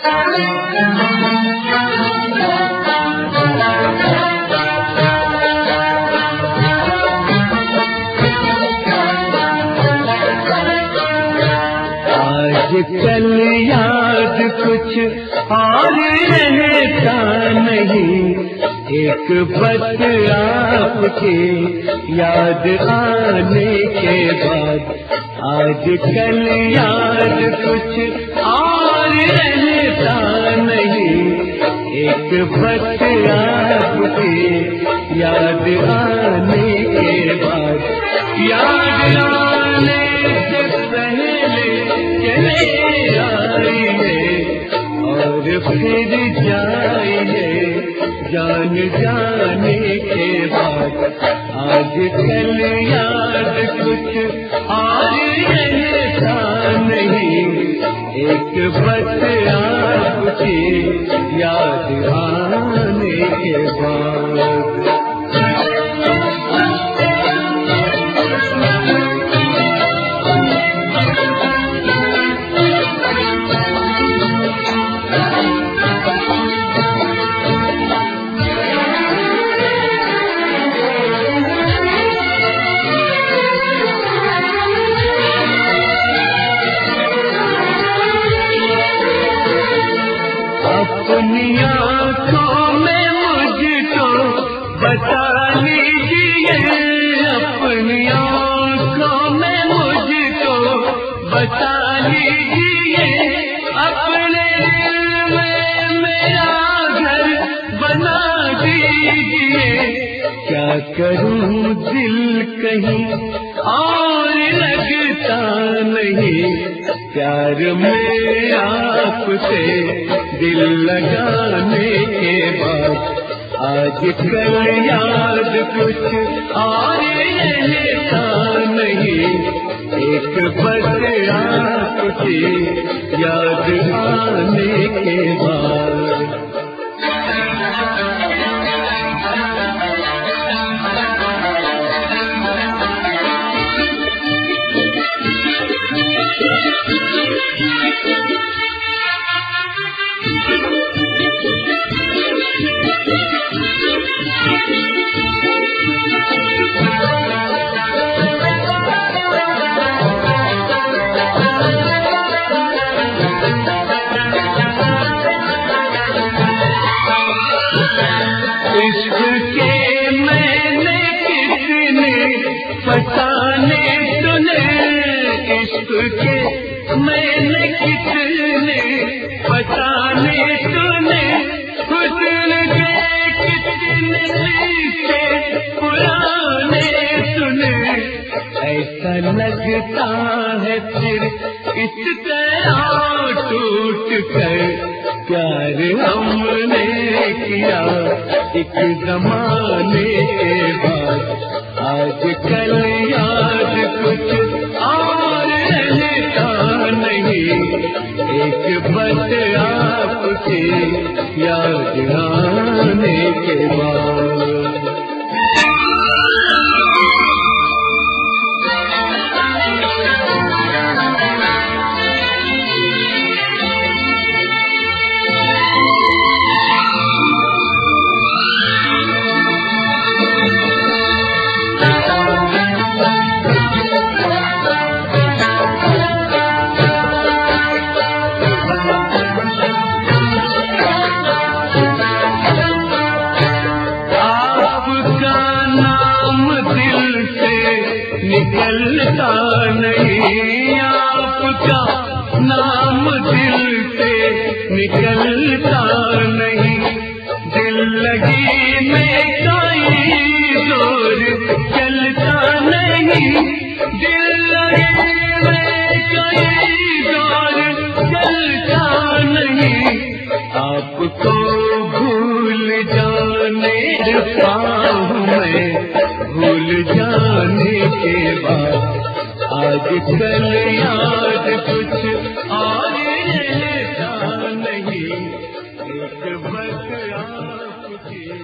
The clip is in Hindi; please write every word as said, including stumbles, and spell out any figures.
कल याद कुछ और रहता नहीं, एक बस आपके याद आने के बाद। आज कल याद कुछ और रहता नहीं, एक बस आपके याद आने के बाद। याद आने से पहले चले आइए और फिर जाइए जान जाने के बाद। आज कल याद कुछ और रहता नहीं, एक बस आपकी याद आने के बाद। अपनी आँखों में मुझको बता लीजिए, अपनी आँखों में मुझको बता लीजिए, अपने दिल में मेरा घर बना दीजिए। क्या करूं दिल कहीं और लगता नहीं, प्यार में आपसे दिल लगाने के बाद। आज कल याद कुछ और रहता नहीं, एक बस आपकी याद आने के बाद। इश्क के मैंने कितने फसाने सुने, इश्क के मैंने कितने फसाने सुने, हुस्न के कितने से पुराने सुने। ऐसा लगता है फिर इस तरह टूट कर प्यार हमने किया एक जमाने के बाद। आज कल याद कुछ और रहता नहीं, एक बस आपकी याद आने के बाद। निकलता नहीं, आपका नाम दिल से निकलता नहीं। दिल लगी में कोई जोर चलता नहीं, दिल लगी में कोई जोर चलता नहीं। आपको भूल जाने पाऊं मैं, भूल जाने के बाद। आज कल याद कुछ और रहता नहीं, एक बस आपकी